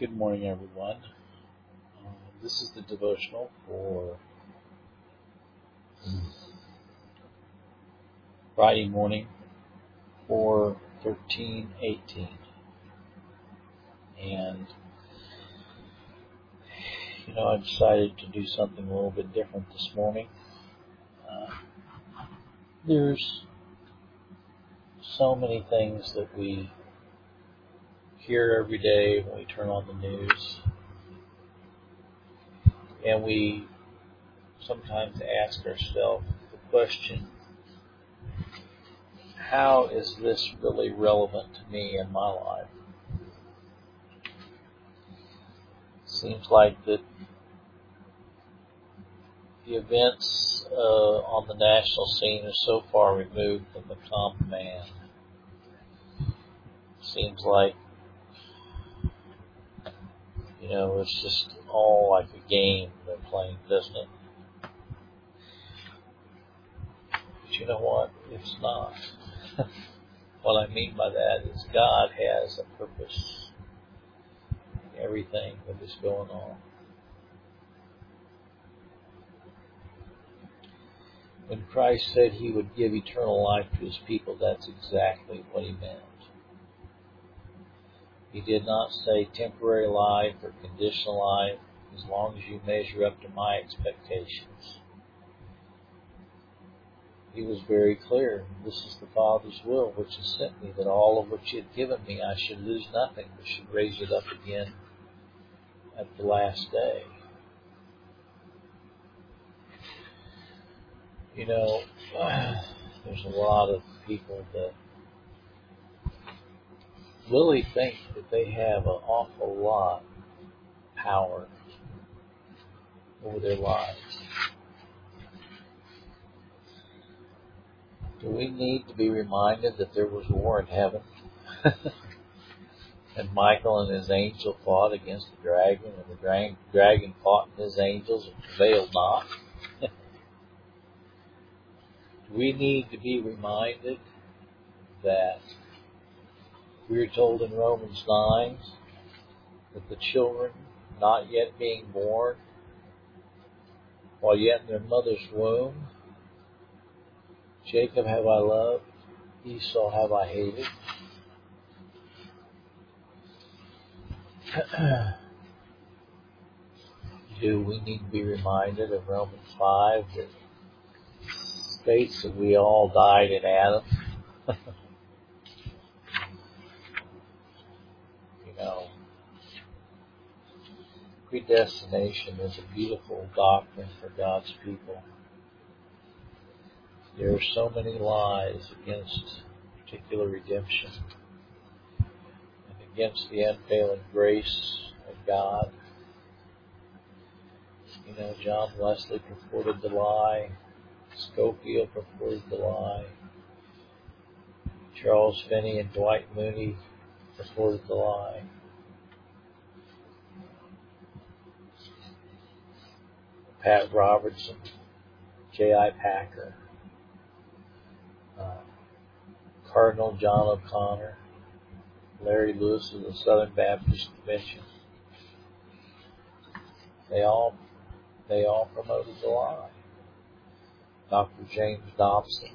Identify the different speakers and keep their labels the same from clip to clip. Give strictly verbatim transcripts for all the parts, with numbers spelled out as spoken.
Speaker 1: Good morning, everyone. Uh, this is the devotional for Friday morning, four thirteen eighteen. And, you know, I decided to do something a little bit different this morning. Uh, there's so many things that we hear every day when we turn on the news, and we sometimes ask ourselves the question, how is this really relevant to me in my life? Seems like that the events uh, on the national scene are so far removed from the common man. Seems like, you know, it's just all like a game they're playing, doesn't it? But you know what? It's not. What I mean by that is God has a purpose in everything that is going on. When Christ said he would give eternal life to his people, that's exactly what he meant. He did not say temporary life or conditional life, as long as you measure up to my expectations. He was very clear. This is the Father's will which has sent me, that all of which he had given me I should lose nothing, but should raise it up again at the last day. You know, there's a lot of people that really think that they have an awful lot of power over their lives. Do we need to be reminded that there was war in heaven? And Michael and his angel fought against the dragon, and the dra- dragon fought and his angels and prevailed not? Do we need to be reminded that we're told in Romans nine that the children not yet being born, while yet in their mother's womb, Jacob have I loved, Esau have I hated? Do we need to be reminded of Romans five that states that we all died in Adam? You know, predestination is a beautiful doctrine for God's people. There are so many lies against particular redemption and against the unfailing grace of God. You know, John Wesley purported the lie. Schofield purported the lie. Charles Finney and Dwight Moody purported the lie. Pat Robertson, J I Packer, uh, Cardinal John O'Connor, Larry Lewis of the Southern Baptist Convention. They all, they all promoted the lie. Doctor James Dobson,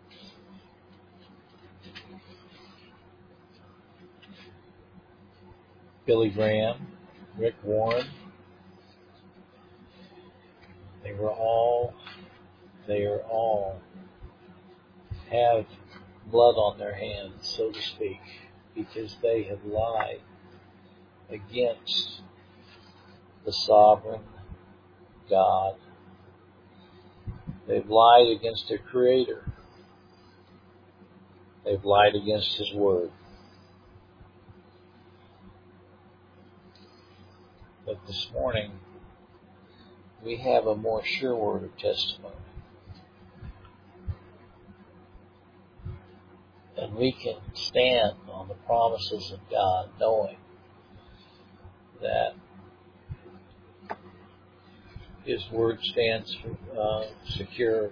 Speaker 1: Billy Graham, Rick Warren. They were all, they are all have blood on their hands, so to speak, because they have lied against the sovereign God. They've lied against their Creator. They've lied against His Word. But this morning, we have a more sure word of testimony. And we can stand on the promises of God, knowing that His Word stands for, uh, secure.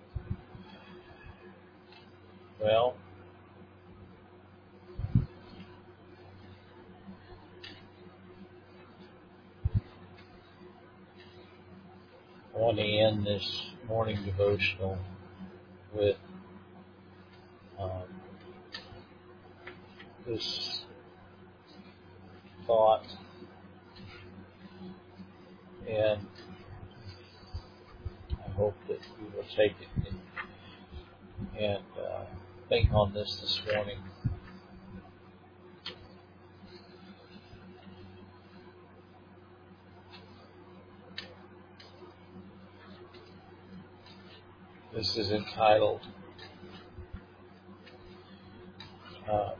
Speaker 1: Well, want to end this morning devotional with um, this thought, and I hope that you will take it and, and uh, think on this this morning. This is entitled um,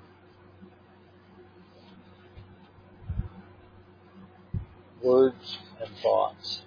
Speaker 1: Words and Thoughts.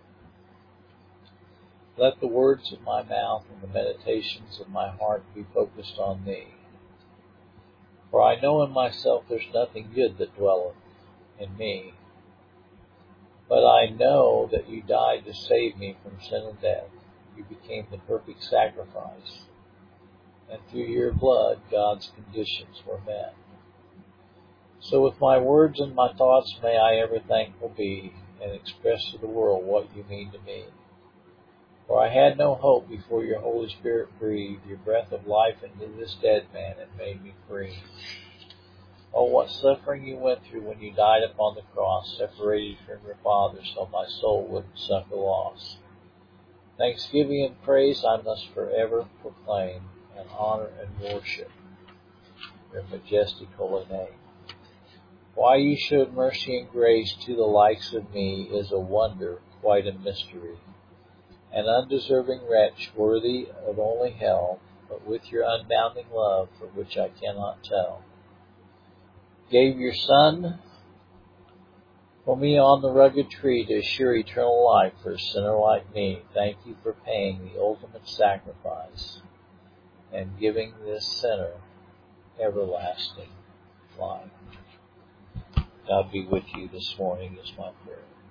Speaker 1: Let the words of my mouth and the meditations of my heart be focused on Thee. For I know in myself there's nothing good that dwelleth in me, but I know that you died to save me from sin and death. You became the perfect sacrifice, and through your blood God's conditions were met. So with my words and my thoughts may I ever thankful be, and express to the world what you mean to me. For I had no hope before your Holy Spirit breathed your breath of life into this dead man and made me free. Oh, what suffering you went through when you died upon the cross, separated from your Father, so my soul wouldn't suffer loss. Thanksgiving and praise I must forever proclaim, and honor and worship your majestic holy name. Why you showed mercy and grace to the likes of me is a wonder, quite a mystery. An undeserving wretch, worthy of only hell, but with your unbounding love, for which I cannot tell. Gave your Son for me on the rugged tree to assure eternal life for a sinner like me. Thank you for paying the ultimate sacrifice and giving this sinner everlasting life. God be with you this morning is my prayer.